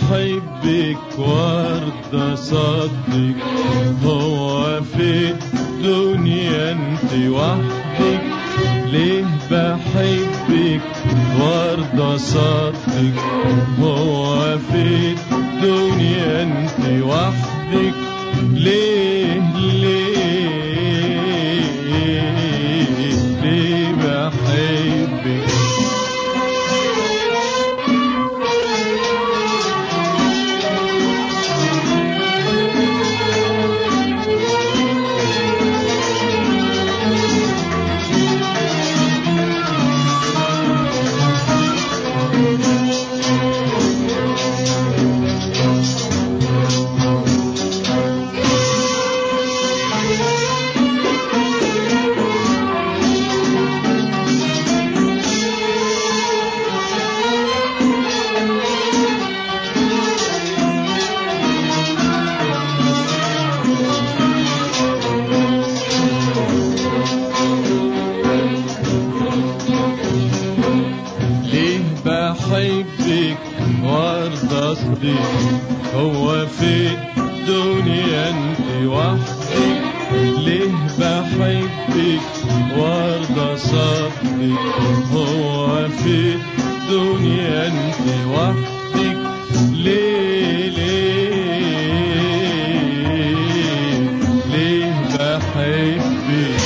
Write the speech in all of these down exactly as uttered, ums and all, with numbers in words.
بحبك وارضى صدق، هو في الدنيا انت وحدك. ليه بحبك وارضى صدق، هو في الدنيا انت وحدك. ليه ليه ليه بحبك؟ بحبك وارضى صديق، هو في الدنيا انت وحدك. ليه بحبك وارضى صديق، هو في الدنيا انت وحدك. ليه ليه ليه بحبك؟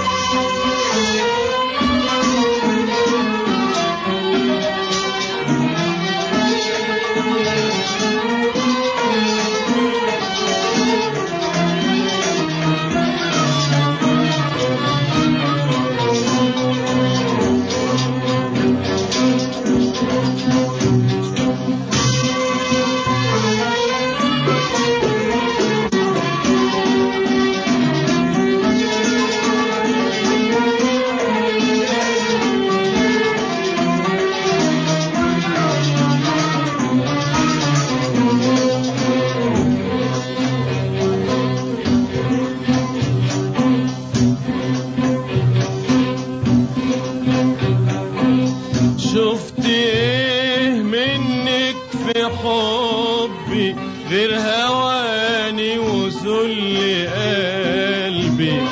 شفت ايه منك في حبي غير هواني وذل قلبي؟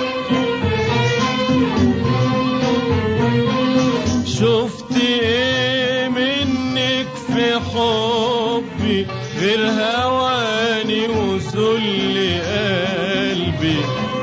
شفت ايه منك في حبي غير هواني وذل قلبي؟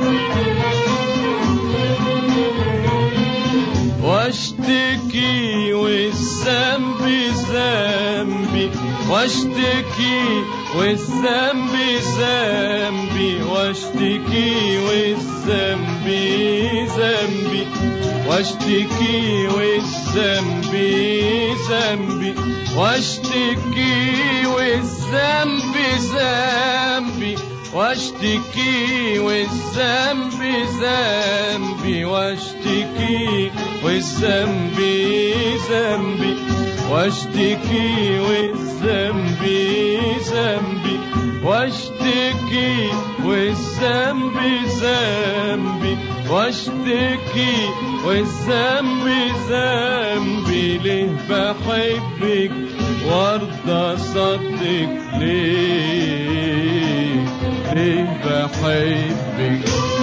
واشتكي والذنب ذنبي، واشتكي والذنب ذنبي، واشتكي والذنب ذنبي، واشتكي والذنب ذنبي، واشتكي والذنب ذنبي، واشتكي والذنب ذنبي، واشتكي والذنب ذنبي، واشتكي والذنب ذنبي، واشتكي والذنب ذنبي، واشتكي والذنب ذنبي. ليه بحبك وارضى صدق؟ ليه ليه بحبك؟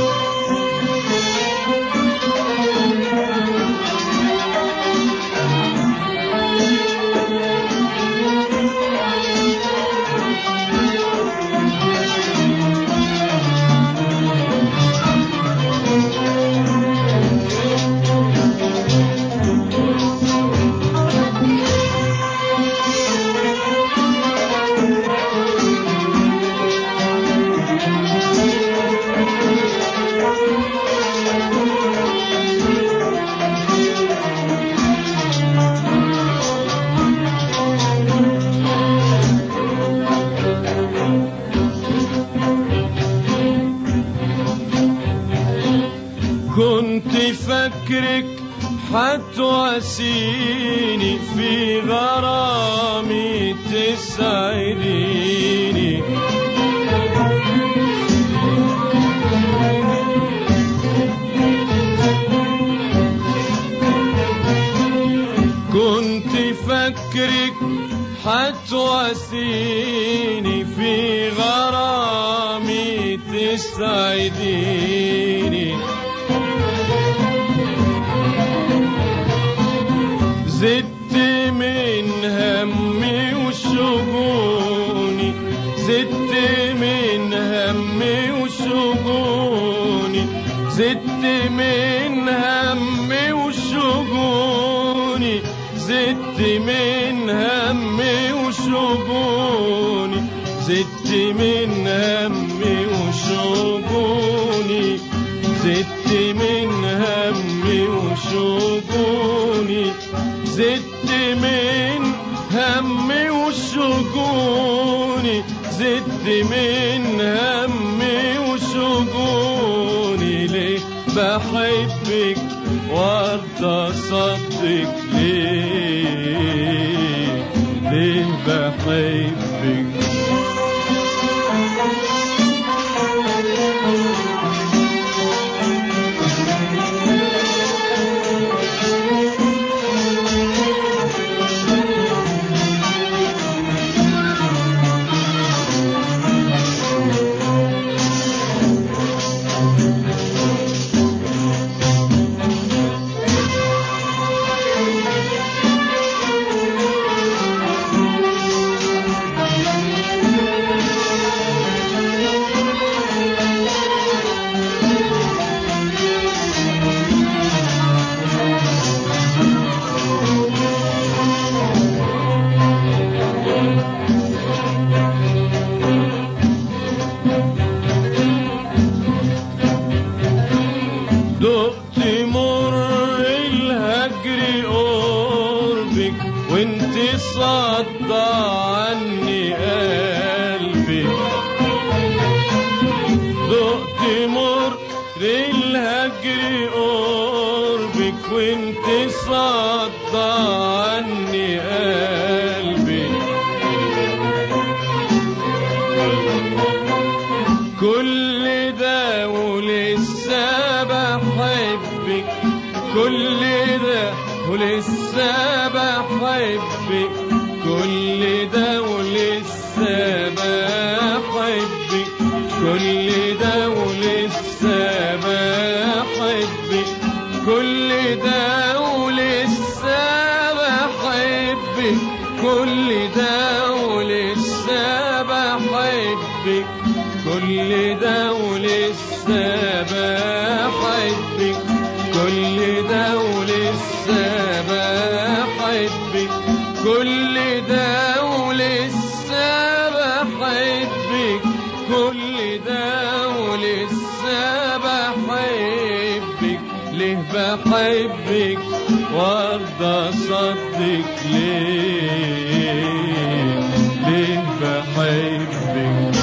كنت فاكرك حتواسيني في غرامي تسعديني، كنت فاكرك بحبك حتواسيني في غرامي تسعديني زدت من همي وشجوني زدت من همي وشجوني زدت من همي وشجوني زدت من همي وشجوني زدت من همي وشجوني زدت من همي وشجوني زدت من همي وشجوني زدت من همي وشجوني ليه بحبك وارضى صدق ليه ليه بحبك دقت مر الهجر قربك وانت صدى عني قلبي دقت مر الهجر قربك وانت صدى عني قلبي كل ده ولسه بحبك كل ده ولسه بحبك كل ده ولسه بحبك كل ده ولسه بحبك كل ده ولسه بحبك كل ده ولسه بحبك كل ده ولسه بحبك كل ده ولسه بحبك كل ده ولسه بحبك كل ده ولسه بحبك ليه بحبك وارضى صدق ليه ليه بحبك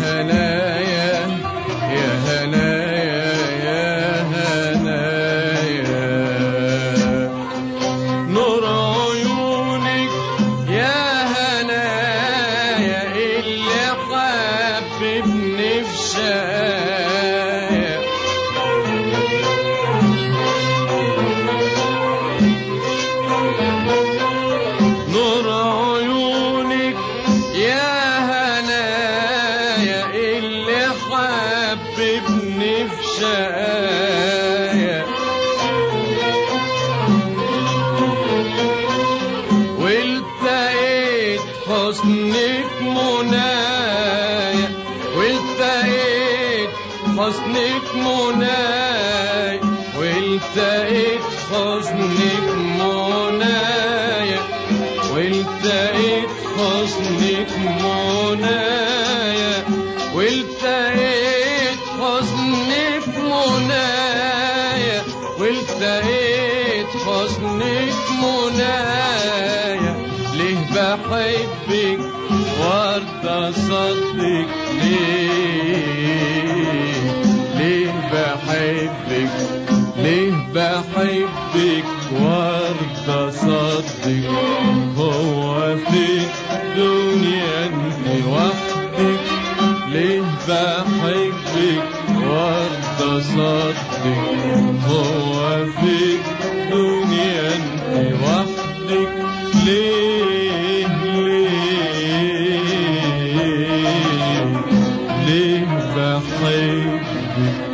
هنايا يا هنايا يا هنايا نور عيونك يا هنايا اللي حببني في شايا نور عيونك يا هنايا اللي حببني في شايا والتقيت حسنك منايا والتقيت حسنك منايا والتقيت حسنك منايا والتقيت حسنك منايا والتقيت حسنك منايا والتقيت حسنك منايا ليه بحبك وارضى صدق ليه ليه بحبك ليه بحبك وارضى صدق هو في الدنيا انت وحدك ليه بحبك وارضى صدق هو في الدنيا انت وحدك ليه ليه ليه بحبك